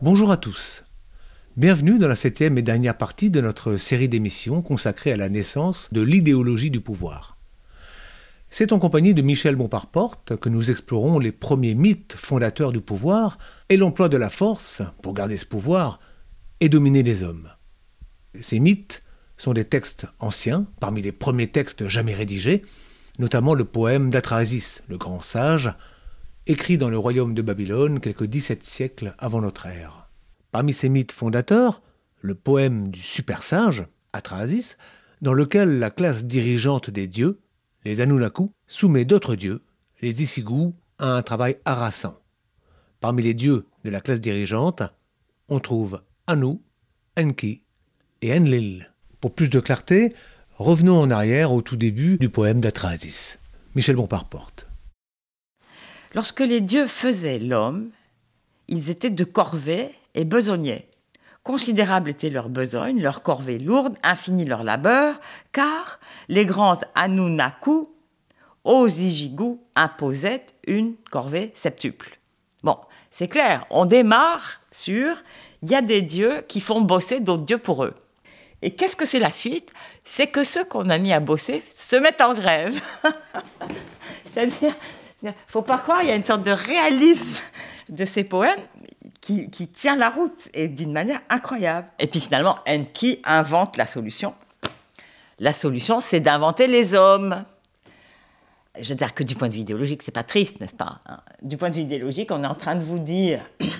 Bonjour à tous. Bienvenue dans la 7e et dernière partie de notre série d'émissions consacrée à la naissance de l'idéologie du pouvoir. C'est en compagnie de Michel Bompard-Porte que nous explorons les premiers mythes fondateurs du pouvoir et l'emploi de la force pour garder ce pouvoir et dominer les hommes. Ces mythes sont des textes anciens, parmi les premiers textes jamais rédigés, notamment le poème d'Atrahasis, le grand sage, écrit dans le royaume de Babylone quelques 17 siècles avant notre ère. Parmi ces mythes fondateurs, le poème du super sage, Atrahasis, dans lequel la classe dirigeante des dieux, les Anunnaku, soumet d'autres dieux, les Isigou, à un travail harassant. Parmi les dieux de la classe dirigeante, on trouve Anu, Enki et Enlil. Pour plus de clarté, revenons en arrière au tout début du poème d'Atrahasis. Michel Bompard-Porte. Lorsque les dieux faisaient l'homme, ils étaient de corvée et besognais. Considérable était leur besogne, leur corvée lourde, infini leur labeur, car les grandes Anunnaku, aux Isigou, imposaient une corvée septuple. Bon, c'est clair, on démarre sur il y a des dieux qui font bosser d'autres dieux pour eux. Et qu'est-ce que c'est la suite ? C'est que ceux qu'on a mis à bosser se mettent en grève. C'est-à-dire, il ne faut pas croire, il y a une sorte de réalisme de ces poèmes qui tient la route, et d'une manière incroyable. Et puis finalement, Enki invente la solution. La solution, c'est d'inventer les hommes. Je veux dire que du point de vue idéologique, c'est pas triste, n'est-ce pas ? Du point de vue idéologique, on est en train de vous dire,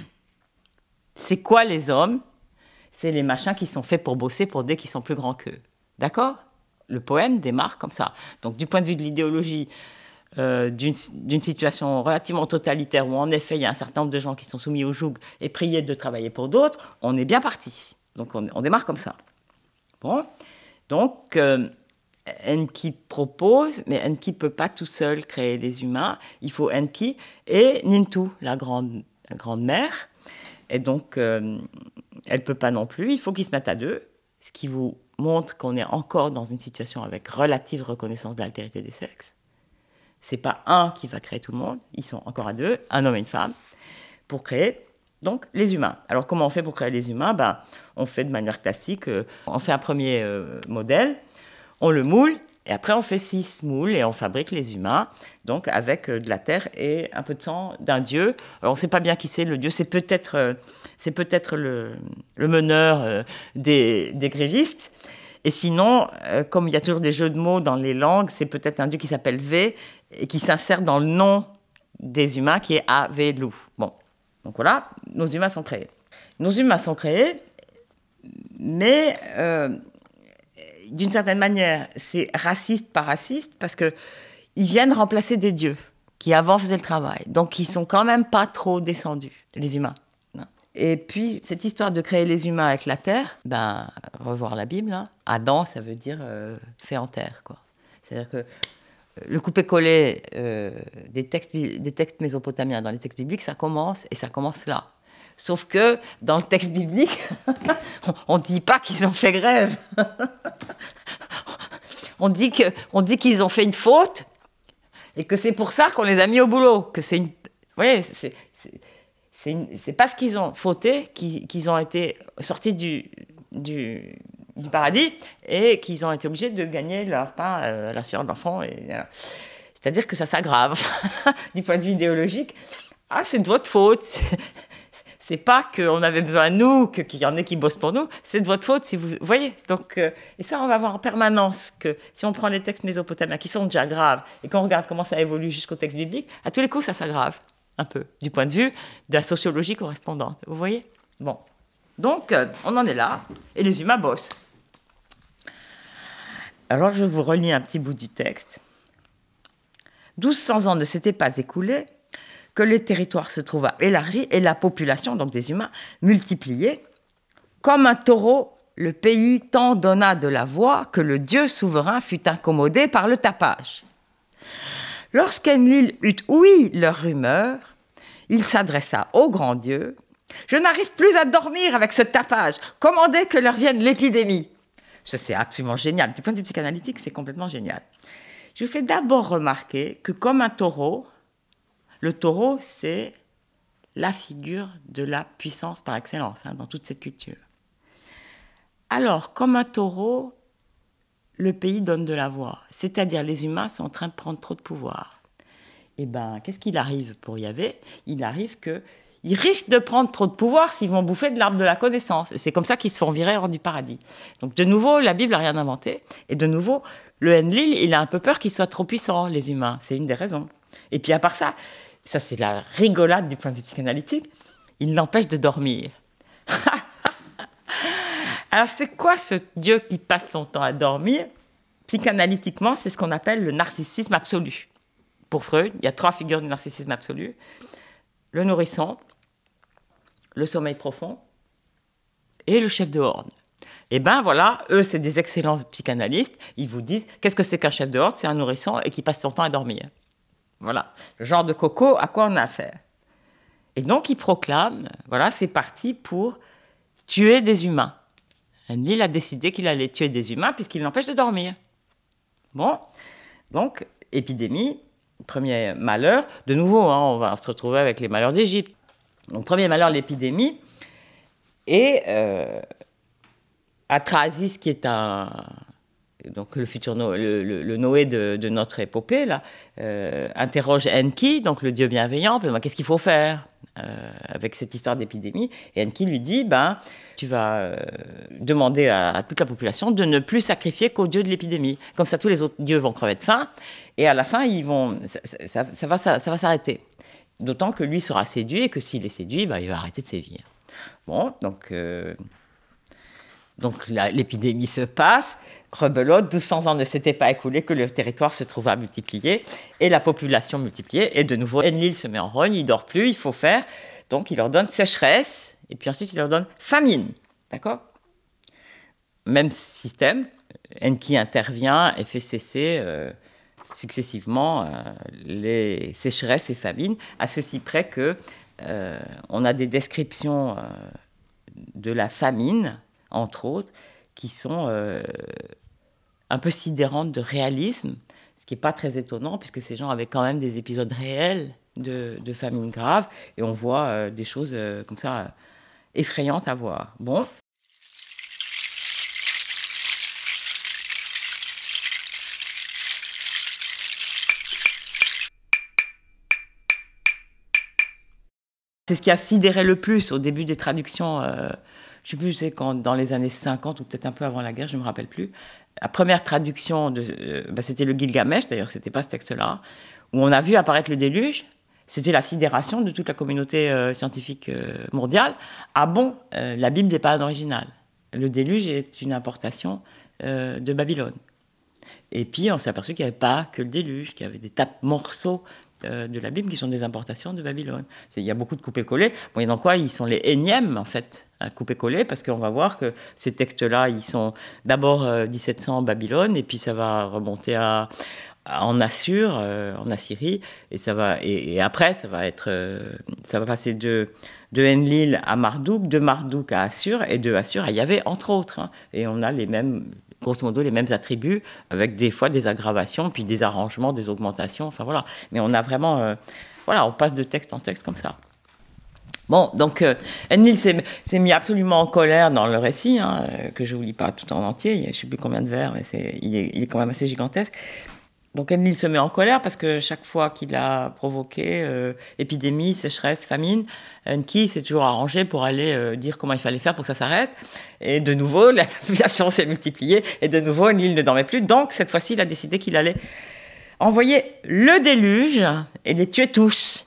c'est quoi les hommes ? C'est les machins qui sont faits pour bosser pour des qui sont plus grands qu'eux. D'accord ? Le poème démarre comme ça. Donc du point de vue de l'idéologie, d'une situation relativement totalitaire où en effet il y a un certain nombre de gens qui sont soumis au joug et priés de travailler pour d'autres, on est bien parti. Donc on démarre comme ça. Bon, donc Enki propose, mais Enki ne peut pas tout seul créer les humains. Il faut Enki et Nintu, la grande-mère. Et donc elle ne peut pas non plus, il faut qu'ils se mettent à deux, ce qui vous montre qu'on est encore dans une situation avec relative reconnaissance de l'altérité des sexes. Ce n'est pas un qui va créer tout le monde, ils sont encore à deux, un homme et une femme, pour créer donc les humains. Alors comment on fait pour créer les humains ? On fait de manière classique, on fait un premier modèle, on le moule, et après on fait 6 moules et on fabrique les humains, donc avec de la terre et un peu de sang d'un dieu. Alors on ne sait pas bien qui c'est le dieu, c'est peut-être le meneur des grévistes. Et sinon, comme il y a toujours des jeux de mots dans les langues, c'est peut-être un dieu qui s'appelle V et qui s'insère dans le nom des humains qui est Avelu. Bon, donc voilà, nos humains sont créés. Nos humains sont créés, mais d'une certaine manière, c'est raciste par raciste parce qu'ils viennent remplacer des dieux qui avant faisaient le travail. Donc ils sont quand même pas trop descendus, les humains. Et puis, cette histoire de créer les humains avec la terre, revoir la Bible, hein. Adam, ça veut dire fait en terre, quoi. C'est-à-dire que le coupé-collé des textes mésopotamiens dans les textes bibliques, ça commence là. Sauf que, dans le texte biblique, on ne dit pas qu'ils ont fait grève. on dit qu'ils ont fait une faute et que c'est pour ça qu'on les a mis au boulot. Que c'est une... Vous voyez, c'est parce qu'ils ont fauté qu'ils ont été sortis du paradis et qu'ils ont été obligés de gagner leur pain à la sueur de l'enfant. C'est-à-dire que ça s'aggrave du point de vue idéologique. Ah, c'est de votre faute. C'est pas qu'on avait besoin de nous, qu'il y en ait qui bossent pour nous. C'est de votre faute si vous voyez. Donc, et ça, on va voir en permanence que si on prend les textes mésopotamiens qui sont déjà graves et qu'on regarde comment ça évolue jusqu'au texte biblique, à tous les coups, ça s'aggrave. Un peu, du point de vue de la sociologie correspondante. Vous voyez ? Bon. Donc, on en est là, et les humains bossent. Alors, je vous relis un petit bout du texte. 1200 ans ne s'étaient pas écoulés que le territoire se trouva élargi et la population, donc des humains, multipliée. Comme un taureau, le pays tant donna de la voix que le dieu souverain fut incommodé par le tapage. Lorsqu'Enlil eut ouï leur rumeur, il s'adressa au grand Dieu. « Je n'arrive plus à dormir avec ce tapage. Commandez que leur vienne l'épidémie. » C'est absolument génial. Du point de vue psychanalytique, c'est complètement génial. Je vous fais d'abord remarquer que comme un taureau, le taureau, c'est la figure de la puissance par excellence dans toute cette culture. Alors, comme un taureau, le pays donne de la voix, c'est-à-dire les humains sont en train de prendre trop de pouvoir. Et bien, qu'est-ce qu'il arrive pour Yahvé ? Il arrive qu'ils risquent de prendre trop de pouvoir s'ils vont bouffer de l'arbre de la connaissance. Et c'est comme ça qu'ils se font virer hors du paradis. Donc de nouveau, la Bible n'a rien inventé. Et de nouveau, le Enlil, il a un peu peur qu'ils soient trop puissants, les humains. C'est une des raisons. Et puis à part ça c'est la rigolade du point de vue psychanalytique, il l'empêche de dormir. Alors c'est quoi ce Dieu qui passe son temps à dormir ? Psychanalytiquement, c'est ce qu'on appelle le narcissisme absolu. Pour Freud, il y a 3 figures du narcissisme absolu. Le nourrisson, le sommeil profond et le chef de horde. Et bien voilà, eux, c'est des excellents psychanalystes. Ils vous disent, qu'est-ce que c'est qu'un chef de horde ? C'est un nourrisson et qui passe son temps à dormir. Voilà, le genre de coco, à quoi on a affaire. Et donc, ils proclament, voilà, c'est parti pour tuer des humains. Enlil a décidé qu'il allait tuer des humains puisqu'il l'empêche de dormir. Bon, donc, épidémie, premier malheur. De nouveau, on va se retrouver avec les malheurs d'Égypte. Donc, premier malheur, l'épidémie. Et Atrahasis, qui est donc le futur le Noé de notre épopée, là, interroge Enki, donc le dieu bienveillant. Qu'est-ce qu'il faut faire avec cette histoire d'épidémie ? Et Enki lui dit, tu vas demander à toute la population de ne plus sacrifier qu'au dieu de l'épidémie. Comme ça, tous les autres dieux vont crever de faim. Et à la fin, ça va s'arrêter. D'autant que lui sera séduit et que s'il est séduit, il va arrêter de sévir. Bon, donc l'épidémie se passe. Rebelote, 1200 ans ne s'étaient pas écoulés que le territoire se trouva multiplié et la population multipliée. Et de nouveau, Enlil se met en rogne, il ne dort plus, il faut faire. Donc il leur donne sécheresse et puis ensuite il leur donne famine. D'accord ? Même système, Enki intervient et fait cesser successivement les sécheresses et famines, à ceci près que on a des descriptions de la famine, entre autres, qui sont un peu sidérantes de réalisme, ce qui n'est pas très étonnant, puisque ces gens avaient quand même des épisodes réels de famine grave, et on voit des choses comme ça effrayantes à voir. Bon. C'est ce qui a sidéré le plus au début des traductions, je ne sais plus, c'est quand, dans les années 50 ou peut-être un peu avant la guerre, je ne me rappelle plus. La première traduction, c'était le Gilgamesh, d'ailleurs, ce n'était pas ce texte-là, où on a vu apparaître le déluge. C'était la sidération de toute la communauté scientifique mondiale. Ah bon, la Bible n'est pas un original. Le déluge est une importation de Babylone. Et puis, on s'est aperçu qu'il n'y avait pas que le déluge, qu'il y avait des tas de morceaux de la Bible qui sont des importations de Babylone. Il y a beaucoup de coupés-collés. Bon, il y en a quoi ? Ils sont les énièmes, en fait, à couper-coller, parce qu'on va voir que ces textes-là, ils sont d'abord 1700 en Babylone, et puis ça va remonter en Assur, en Assyrie, et après, ça va passer de Enlil à Marduk, de Marduk à Assur, et de Assur à Yahvé, entre autres. Et on a grosso modo, les mêmes attributs, avec des fois des aggravations, puis des arrangements, des augmentations, enfin voilà. Mais on a vraiment... on passe de texte en texte comme ça. Bon, donc, Enlil s'est mis absolument en colère dans le récit, que je ne vous lis pas tout en entier, je ne sais plus combien de vers, mais il est quand même assez gigantesque. Donc Enlil se met en colère parce que chaque fois qu'il a provoqué épidémie, sécheresse, famine, Enki s'est toujours arrangé pour aller dire comment il fallait faire pour que ça s'arrête. Et de nouveau, la population s'est multipliée et de nouveau, Enlil ne dormait plus. Donc cette fois-ci, il a décidé qu'il allait envoyer le déluge et les tuer tous.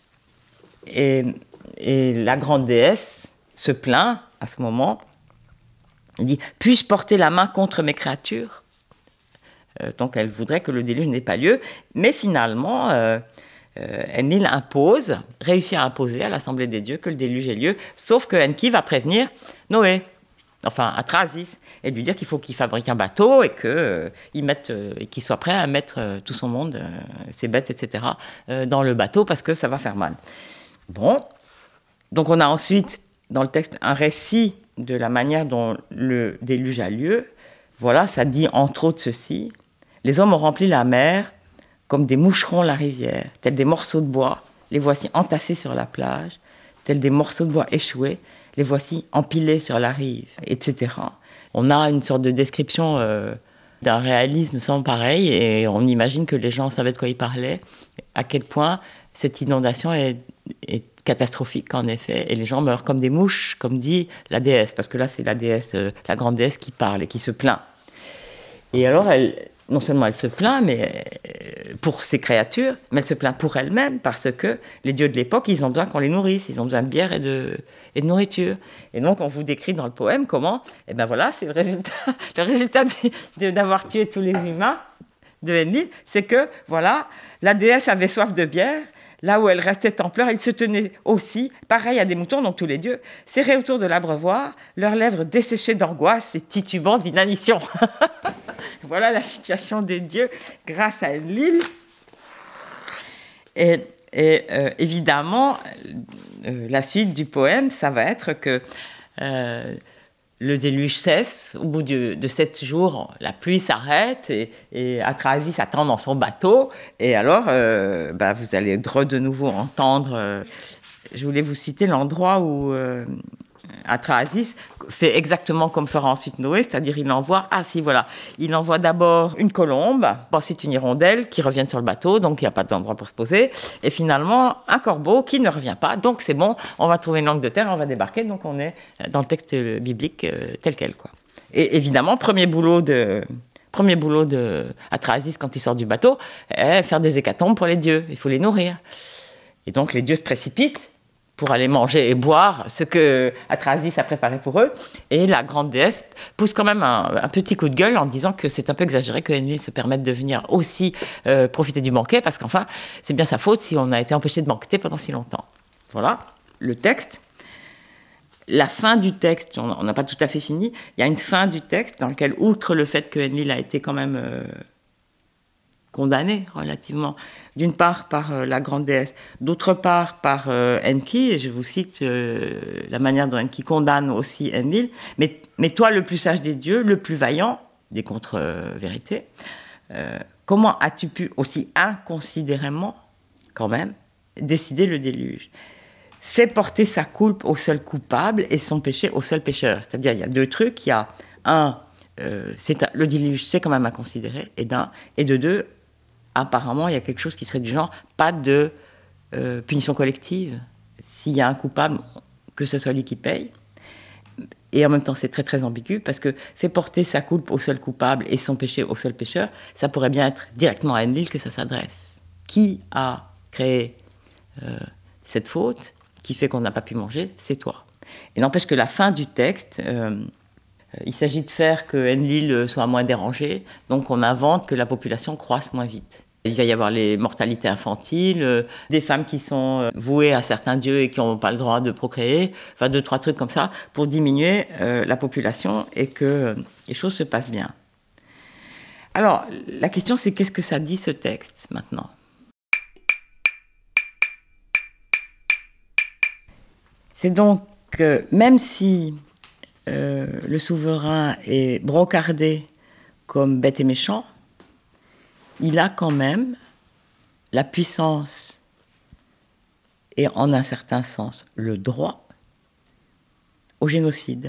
Et la grande déesse se plaint à ce moment. Elle dit « Puis-je porter la main contre mes créatures ?» Donc elle voudrait que le déluge n'ait pas lieu, mais finalement, Enlil réussit à imposer à l'Assemblée des dieux que le déluge ait lieu, sauf que Enki va prévenir Noé, enfin Atrahasis, et lui dire qu'il faut qu'il fabrique un bateau et qu'il soit prêt à mettre tout son monde, ses bêtes, etc., dans le bateau parce que ça va faire mal. Bon, donc on a ensuite dans le texte un récit de la manière dont le déluge a lieu. Voilà, ça dit entre autres ceci. Les hommes ont rempli la mer comme des moucherons la rivière, tels des morceaux de bois. Les voici entassés sur la plage. tels des morceaux de bois échoués, les voici empilés sur la rive, etc. On a une sorte de description d'un réalisme sans pareil, et on imagine que les gens savaient de quoi ils parlaient, à quel point cette inondation est catastrophique, en effet, et les gens meurent comme des mouches, comme dit la déesse, parce que là, c'est la déesse, la grande déesse qui parle et qui se plaint. Et alors, non seulement elle se plaint pour ses créatures, mais elle se plaint pour elle-même, parce que les dieux de l'époque, ils ont besoin qu'on les nourrisse, ils ont besoin de bière et de nourriture. Et donc, on vous décrit dans le poème comment, voilà, c'est le résultat d'avoir tué tous les humains de Enlil, c'est que, voilà, la déesse avait soif de bière. Là où elle restait en pleurs, ils se tenaient aussi, pareil à des moutons, donc tous les dieux, serrés autour de l'abreuvoir, leurs lèvres desséchées d'angoisse et titubant d'inanition. Voilà la situation des dieux grâce à Enlil. Et évidemment, la suite du poème, ça va être que le déluge cesse. Au bout de 7 jours, la pluie s'arrête et Atrahasis attend dans son bateau. Et alors, vous allez de nouveau entendre... je voulais vous citer l'endroit où Atrahasis fait exactement comme fera ensuite Noé, c'est-à-dire il envoie d'abord une colombe, ensuite une hirondelle qui reviennent sur le bateau, donc il n'y a pas d'endroit pour se poser, et finalement un corbeau qui ne revient pas, donc c'est bon, on va trouver une langue de terre, on va débarquer, donc on est dans le texte biblique tel quel, quoi. Et évidemment, premier boulot de Atrahasis quand il sort du bateau, faire des hécatombes pour les dieux, il faut les nourrir. Et donc les dieux se précipitent pour aller manger et boire ce que Atrahasis a préparé pour eux. Et la grande déesse pousse quand même un petit coup de gueule en disant que c'est un peu exagéré que Enlil se permette de venir aussi profiter du banquet, parce qu'enfin, c'est bien sa faute si on a été empêché de banqueter pendant si longtemps. Voilà, le texte. La fin du texte, on n'a pas tout à fait fini, il y a une fin du texte dans lequel, outre le fait que Enlil a été quand même condamné relativement, d'une part par la grande déesse, d'autre part par Enki, et je vous cite la manière dont Enki condamne aussi Enlil, mais toi le plus sage des dieux, le plus vaillant des contre-vérités, comment as-tu pu aussi inconsidérément, quand même, décider le déluge ? Fais porter sa coulpe au seul coupable et son péché au seul pécheur. C'est-à-dire, il y a 2 trucs, il y a le déluge, c'est quand même inconsidéré, et de 2, apparemment, il y a quelque chose qui serait du genre, pas de punition collective. S'il y a un coupable, que ce soit lui qui paye. Et en même temps, c'est très, très ambigu, parce que fait porter sa coulpe au seul coupable et son péché au seul pécheur, ça pourrait bien être directement à Enlil que ça s'adresse. Qui a créé cette faute qui fait qu'on n'a pas pu manger? C'est toi. Et n'empêche que la fin du texte... il s'agit de faire que Enlil soit moins dérangé, donc on invente que la population croisse moins vite. Il va y avoir les mortalités infantiles, des femmes qui sont vouées à certains dieux et qui n'ont pas le droit de procréer, enfin 2-3 trucs comme ça, pour diminuer la population et que les choses se passent bien. Alors, la question c'est qu'est-ce que ça dit ce texte maintenant ? C'est donc que même si le souverain est brocardé comme bête et méchant, il a quand même la puissance et en un certain sens le droit au génocide.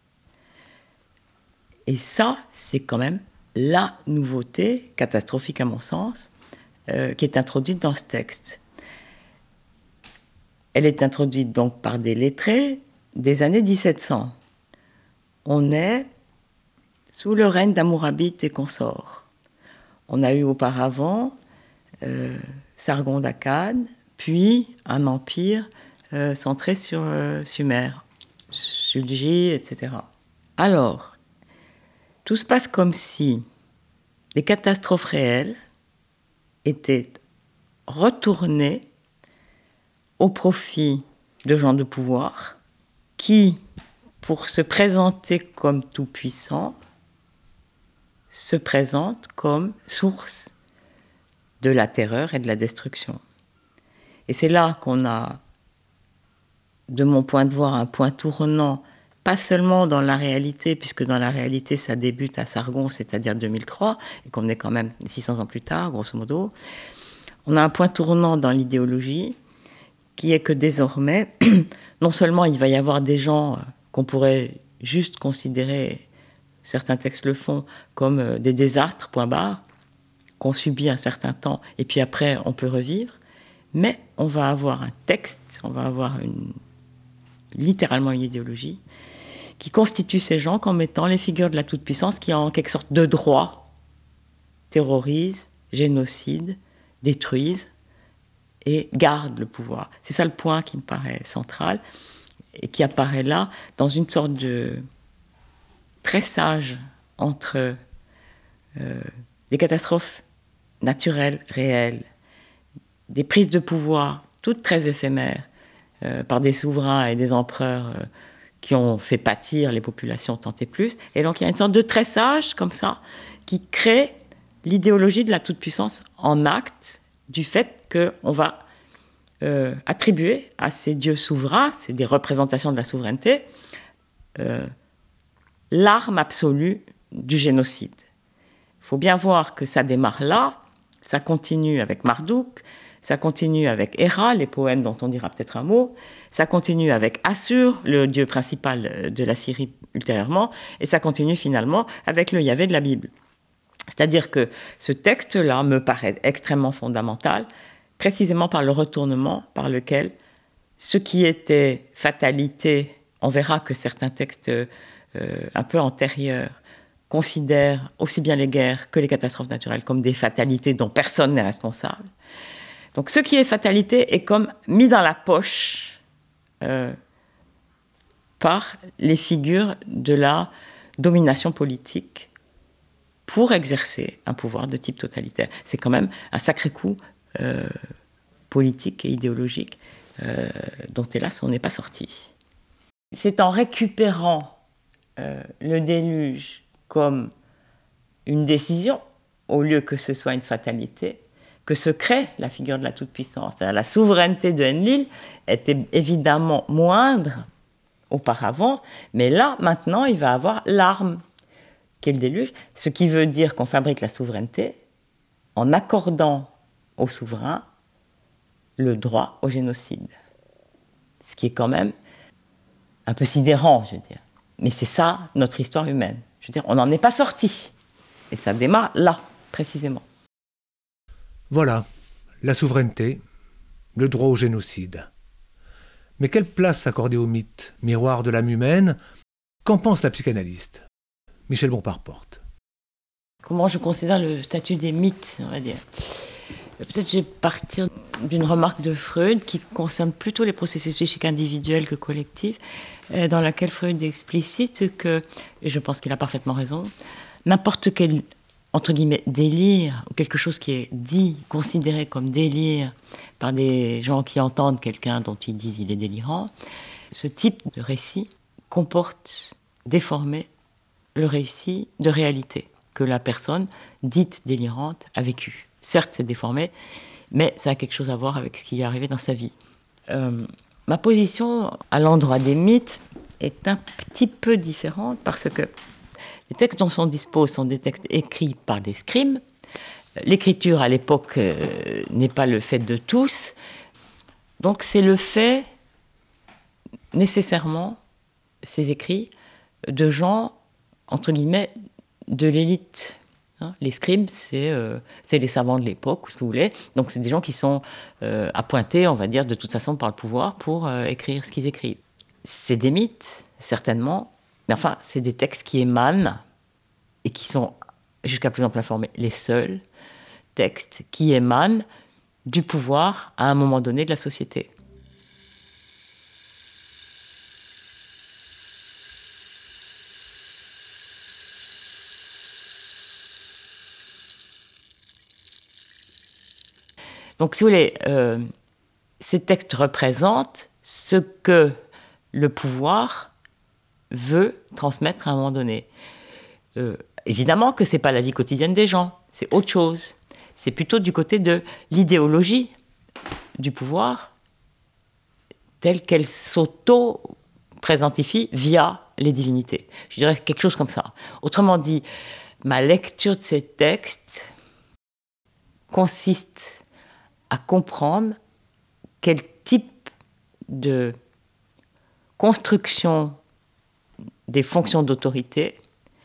Et ça, c'est quand même la nouveauté catastrophique à mon sens qui est introduite dans ce texte. Elle est introduite donc par des lettrés des années 1700. On est sous le règne d'Hammurabî et consorts. On a eu auparavant Sargon d'Akkad, puis un empire centré sur Sumer, Sulji, etc. Alors, tout se passe comme si les catastrophes réelles étaient retournées au profit de gens de pouvoir qui, pour se présenter comme tout-puissants, se présentent comme source de la terreur et de la destruction. Et c'est là qu'on a, de mon point de vue, un point tournant, pas seulement dans la réalité, puisque dans la réalité, ça débute à Sargon, c'est-à-dire 2003, et qu'on est quand même 600 ans plus tard, grosso modo. On a un point tournant dans l'idéologie qui est que désormais, non seulement il va y avoir des gens qu'on pourrait juste considérer, certains textes le font, comme des désastres, point barre, qu'on subit un certain temps, et puis après on peut revivre, mais on va avoir un texte, on va avoir littéralement une idéologie, qui constitue ces gens comme étant les figures de la toute-puissance qui, en quelque sorte de droit, terrorisent, génocident, détruisent et gardent le pouvoir. C'est ça le point qui me paraît central et qui apparaît là dans une sorte de tressage entre des catastrophes naturelles, réelles, des prises de pouvoir, toutes très éphémères, par des souverains et des empereurs qui ont fait pâtir les populations tant et plus. Et donc il y a une sorte de tressage comme ça qui crée l'idéologie de la toute-puissance en acte du fait qu'on va attribuer à ces dieux souverains, c'est des représentations de la souveraineté, l'arme absolue du génocide. Il faut bien voir que ça démarre là, ça continue avec Marduk, ça continue avec Héra, les poèmes dont on dira peut-être un mot, ça continue avec Assur, le dieu principal de la Syrie ultérieurement, et ça continue finalement avec le Yahvé de la Bible. C'est-à-dire que ce texte-là me paraît extrêmement fondamental, précisément par le retournement par lequel ce qui était fatalité, on verra que certains textes un peu antérieurs considèrent aussi bien les guerres que les catastrophes naturelles comme des fatalités dont personne n'est responsable. Donc ce qui est fatalité est comme mis dans la poche par les figures de la domination politique pour exercer un pouvoir de type totalitaire. C'est quand même un sacré coup politique et idéologique dont, hélas, on n'est pas sorti. C'est en récupérant le déluge comme une décision, au lieu que ce soit une fatalité, que se crée la figure de la toute-puissance. La souveraineté de Enlil était évidemment moindre auparavant, mais là, maintenant, il va avoir l'arme qu'est le déluge, ce qui veut dire qu'on fabrique la souveraineté en accordant au souverain le droit au génocide. Ce qui est quand même un peu sidérant, je veux dire. Mais c'est ça, notre histoire humaine. Je veux dire, on n'en est pas sorti. Et ça démarre là, précisément. Voilà, la souveraineté, le droit au génocide. Mais quelle place accorder au mythe, miroir de l'âme humaine? Qu'en pense la psychanalyste Michel Bompard-Porte? Comment je considère le statut des mythes, on va dire. Peut-être je vais partir d'une remarque de Freud qui concerne plutôt les processus psychiques individuels que collectifs, dans laquelle Freud explicite que, et je pense qu'il a parfaitement raison, n'importe quel, entre guillemets, délire, ou quelque chose qui est dit, considéré comme délire par des gens qui entendent quelqu'un dont ils disent il est délirant, ce type de récit comporte déformé le récit de réalité que la personne dite délirante a vécu. Certes, c'est déformé, mais ça a quelque chose à voir avec ce qui lui est arrivé dans sa vie. Ma position à l'endroit des mythes est un petit peu différente parce que les textes dont on dispose sont des textes écrits par des scribes. L'écriture, à l'époque, n'est pas le fait de tous. Donc, c'est le fait, nécessairement, ces écrits, de gens, entre guillemets, de l'élite. Les scribes, c'est les savants de l'époque, ou ce que vous voulez. Donc, c'est des gens qui sont appointés, on va dire, de toute façon par le pouvoir pour écrire ce qu'ils écrivent. C'est des mythes, certainement, mais enfin, c'est des textes qui émanent et qui sont, jusqu'à plus ample informé, les seuls textes qui émanent du pouvoir à un moment donné de la société. Donc, si vous voulez, ces textes représentent ce que le pouvoir veut transmettre à un moment donné. Évidemment que ce n'est pas la vie quotidienne des gens, c'est autre chose. C'est plutôt du côté de l'idéologie du pouvoir, telle qu'elle s'auto-présentifie via les divinités. Je dirais quelque chose comme ça. Autrement dit, ma lecture de ces textes consiste à comprendre quel type de construction des fonctions d'autorité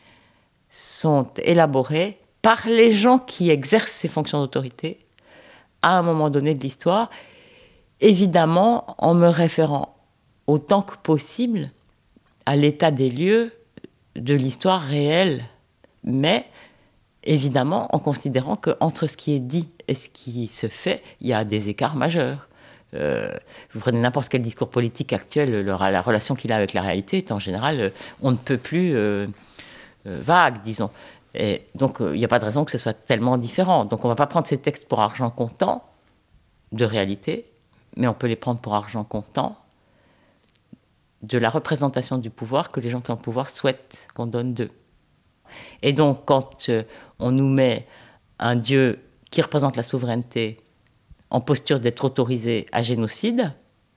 sont élaborées par les gens qui exercent ces fonctions d'autorité à un moment donné de l'histoire, évidemment en me référant autant que possible à l'état des lieux de l'histoire réelle, mais évidemment en considérant qu'entre ce qui est dit et ce qui se fait, il y a des écarts majeurs. Vous prenez n'importe quel discours politique actuel, la relation qu'il a avec la réalité est en général, on ne peut plus vague, disons. Et donc, il n'y a pas de raison que ce soit tellement différent. Donc, on ne va pas prendre ces textes pour argent comptant de réalité, mais on peut les prendre pour argent comptant de la représentation du pouvoir que les gens qui ont le pouvoir souhaitent qu'on donne d'eux. Et donc, quand on nous met un Dieu qui représente la souveraineté en posture d'être autorisé à génocide,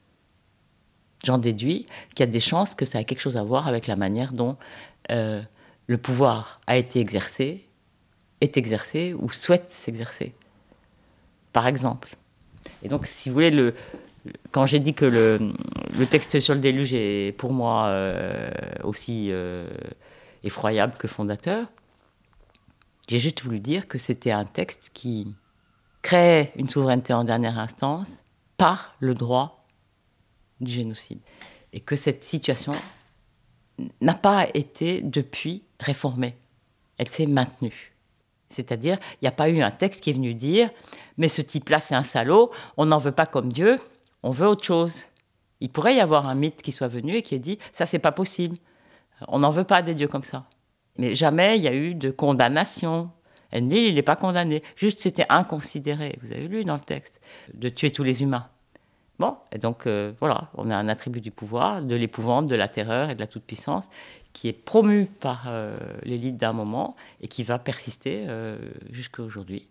j'en déduis qu'il y a des chances que ça ait quelque chose à voir avec la manière dont le pouvoir a été exercé, est exercé ou souhaite s'exercer, par exemple. Et donc, si vous voulez, quand j'ai dit que le texte sur le déluge est pour moi aussi effroyable que fondateur, j'ai juste voulu dire que c'était un texte qui créait une souveraineté en dernière instance par le droit du génocide. Et que cette situation n'a pas été depuis réformée. Elle s'est maintenue. C'est-à-dire, il n'y a pas eu un texte qui est venu dire « mais ce type-là, c'est un salaud, on n'en veut pas comme Dieu, on veut autre chose ». Il pourrait y avoir un mythe qui soit venu et qui ait dit « ça, c'est pas possible, on n'en veut pas des dieux comme ça ». Mais jamais il y a eu de condamnation. Enlil, il n'est pas condamné. Juste, c'était inconsidéré, vous avez lu dans le texte, de tuer tous les humains. Bon, et donc voilà, on a un attribut du pouvoir, de l'épouvante, de la terreur et de la toute-puissance qui est promu par l'élite d'un moment et qui va persister jusqu'à aujourd'hui.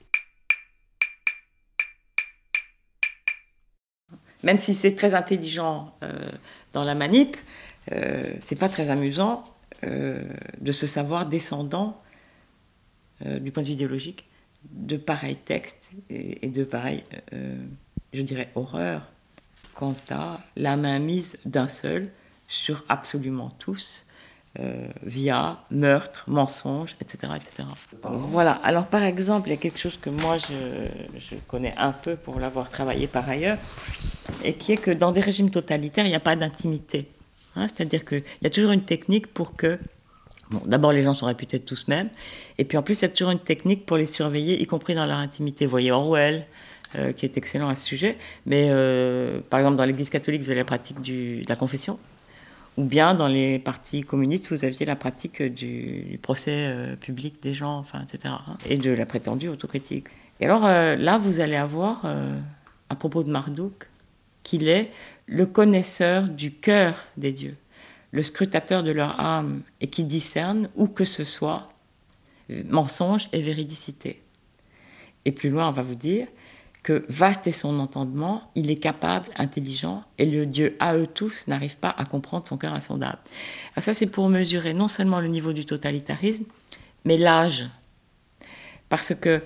Même si c'est très intelligent dans la manip, c'est pas très amusant de se savoir descendant du point de vue idéologique de pareils textes et de pareilles, je dirais, horreurs quant à la mainmise d'un seul sur absolument tous, via meurtre, mensonge, etc., etc. Voilà. Alors, par exemple, il y a quelque chose que moi, je connais un peu pour l'avoir travaillé par ailleurs, et qui est que dans des régimes totalitaires, il n'y a pas d'intimité. Hein, c'est-à-dire qu'il y a toujours une technique pour que... Bon, d'abord, les gens sont réputés tous mêmes, et puis en plus, il y a toujours une technique pour les surveiller, y compris dans leur intimité. Vous voyez Orwell, qui est excellent à ce sujet, mais par exemple, dans l'Église catholique, vous avez la pratique de la confession, ou bien dans les partis communistes, vous aviez la pratique du procès public des gens, enfin, etc., hein, et de la prétendue autocritique. Et alors là, vous allez avoir, à propos de Marduk, qu'il est le connaisseur du cœur des dieux, le scrutateur de leur âme, et qui discerne, où que ce soit, mensonge et véridicité. Et plus loin, on va vous dire que vaste est son entendement, il est capable, intelligent, et le Dieu à eux tous n'arrive pas à comprendre son cœur insondable. Alors ça, c'est pour mesurer non seulement le niveau du totalitarisme, mais l'âge. Parce que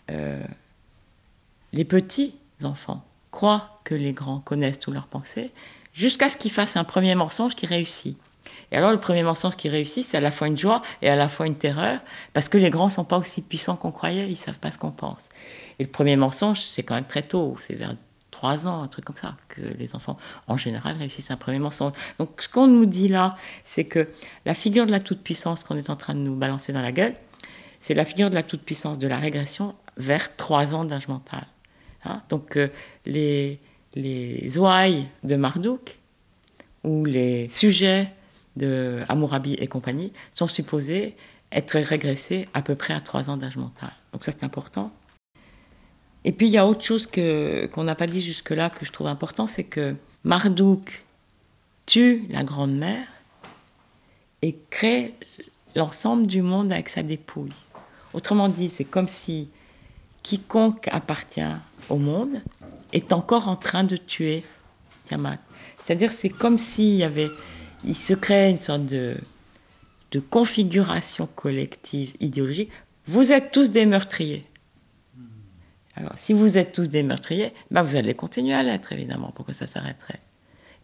les petits enfants croient que les grands connaissent toutes leurs pensées, jusqu'à ce qu'ils fassent un premier mensonge qui réussit. Et alors, le premier mensonge qui réussit, c'est à la fois une joie et à la fois une terreur, parce que les grands ne sont pas aussi puissants qu'on croyait, ils ne savent pas ce qu'on pense. Et le premier mensonge, c'est quand même très tôt, c'est vers 3 ans, un truc comme ça, que les enfants, en général, réussissent un premier mensonge. Donc, ce qu'on nous dit là, c'est que la figure de la toute-puissance qu'on est en train de nous balancer dans la gueule, c'est la figure de la toute-puissance de la régression vers 3 ans d'âge mental. Hein, donc, les ouailles de Marduk, ou les sujets de Hammurabi et compagnie, sont supposés être régressés à peu près à 3 ans d'âge mental. Donc ça, c'est important. Et puis, il y a autre chose qu'on n'a pas dit jusque-là, que je trouve important, c'est que Marduk tue la Grande-Mère et crée l'ensemble du monde avec sa dépouille. Autrement dit, c'est comme si quiconque appartient au monde est encore en train de tuer Tiamat. C'est-à-dire, c'est comme s'il se crée une sorte de configuration collective idéologique. Vous êtes tous des meurtriers. Alors, si vous êtes tous des meurtriers, ben vous allez continuer à l'être, évidemment, pour que ça s'arrêterait.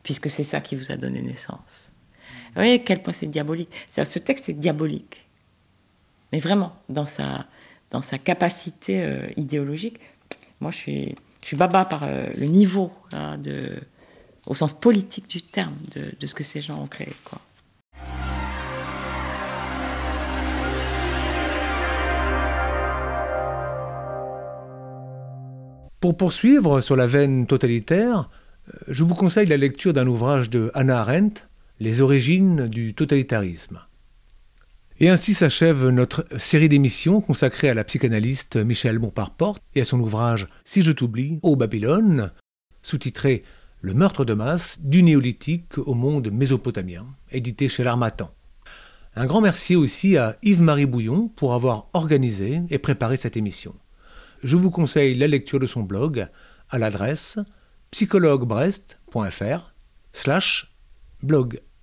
puisque c'est ça qui vous a donné naissance. Vous voyez à quel point c'est diabolique. Ce texte est diabolique. Mais vraiment, dans sa capacité idéologique, moi je suis baba par le niveau, là, au sens politique du terme, de ce que ces gens ont créé, quoi. Pour poursuivre sur la veine totalitaire, je vous conseille la lecture d'un ouvrage de Hannah Arendt, Les origines du totalitarisme. Et ainsi s'achève notre série d'émissions consacrée à la psychanalyste Michèle Bompard-Porte et à son ouvrage « Si je t'oublie, ô Babylone », sous-titré « Le meurtre de masse du néolithique au monde mésopotamien », édité chez l'Harmattan. Un grand merci aussi à Yves-Marie Bouillon pour avoir organisé et préparé cette émission. Je vous conseille la lecture de son blog à l'adresse psychologuebrest.fr/blog.